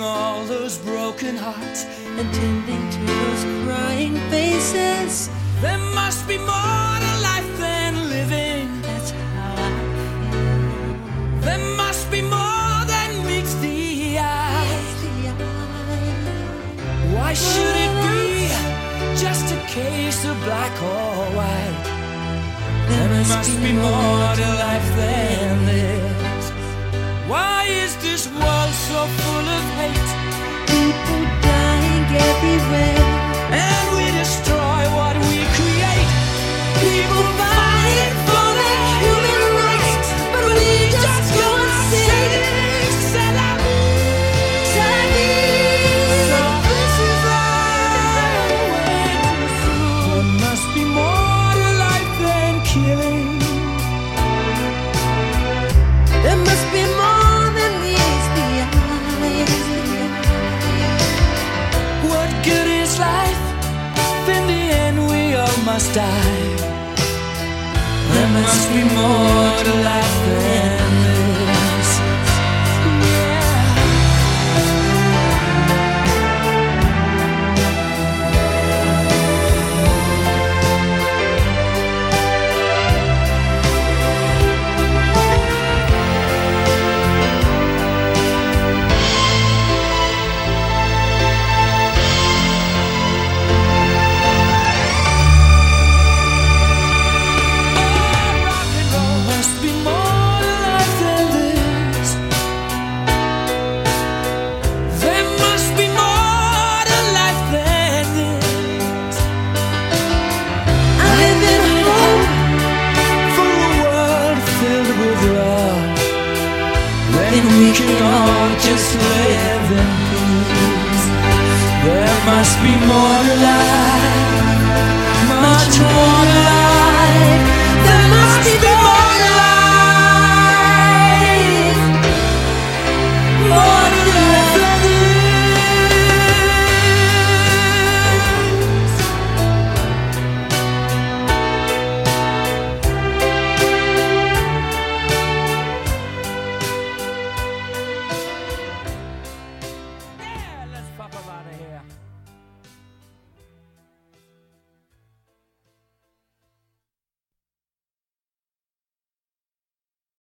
mending all those broken hearts and tending to those crying faces. There must be more to life than living. That's how I feel. There must be more than meets the eye. Why should it be just a case of black or white? There must be more to life than this. Why is this world so full of hate? People dying everywhere, and we destroy what we create. People fighting for their human rights, but we just go and sing it. C'est la vie, c'est la vie. So this is our way to see. There must be more to life than killing. there must be more than meets the eye. What good is life? In the end we all must die. There must be more to life than this. We can all just live in peace. There must be more to life, much more.